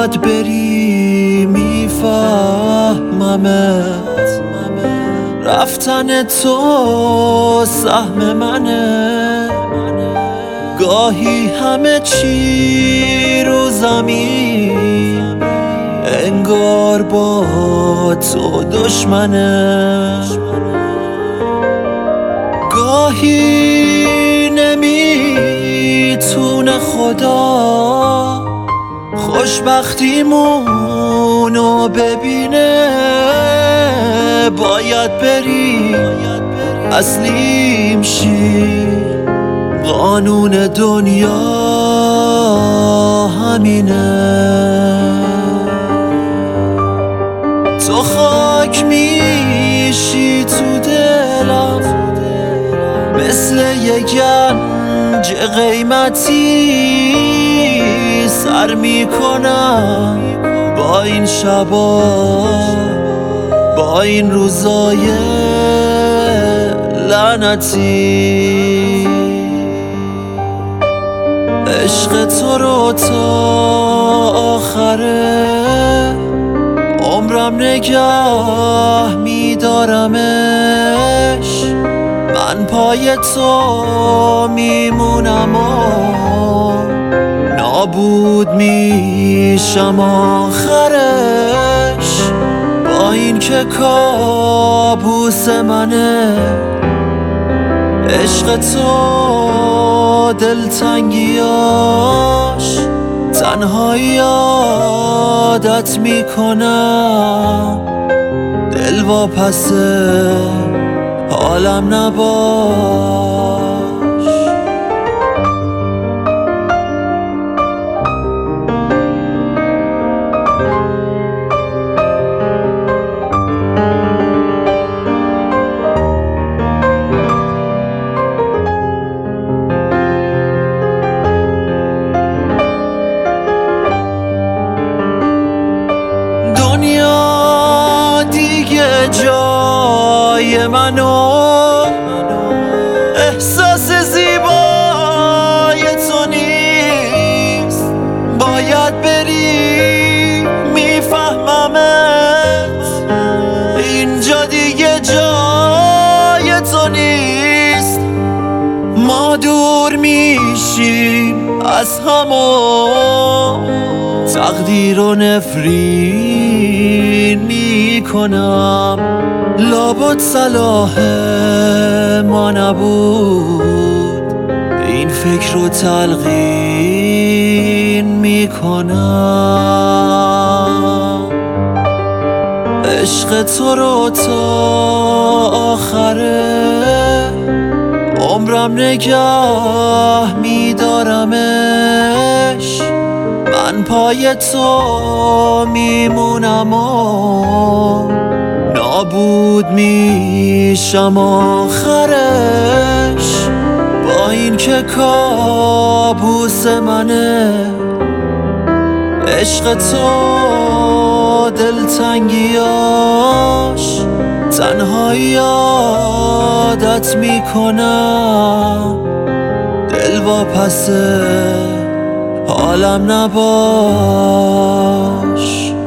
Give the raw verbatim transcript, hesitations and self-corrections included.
باید بری میفهممت، رفتن تو سهم منه. گاهی همه چی رو زمین انگار با تو دشمنه. گاهی نمیتونه خدا خوشبختیمونو ببینه. باید بری تسلیم شی، قانون دنیا همینه. تو خاک میشی تو دلم، مثل یه گنج قیمتی. سر میکنم با این شبا، با این روزای لعنتی. عشق تو رو تا آخره عمرم نگه میدارمش. من پای تو میمونم و نابود میشم آخرش. با این که کابوس منه عشق تو، دلتنگیاش تنهایی عادت میکنم. دل واپس حالم نباش. دنیا دیگه جای منو، احساس زیبای تو نیست. باید بری میفهممت، اینجا دیگه جای تو نیست. ما دور میشیم از همون، تقدیر و نفرین میکنم. لابد صلاح ما نبود، این فکر رو تلقین میکنم. عشق تو رو تا آخره عمرم نگه میدارمش. من پای تو میمونم و نابود میشم آخرش. با این که کابوس منه عشق تو، دلتنگیاش تنهایی عادت میکنم. دل واپس حالم نباش.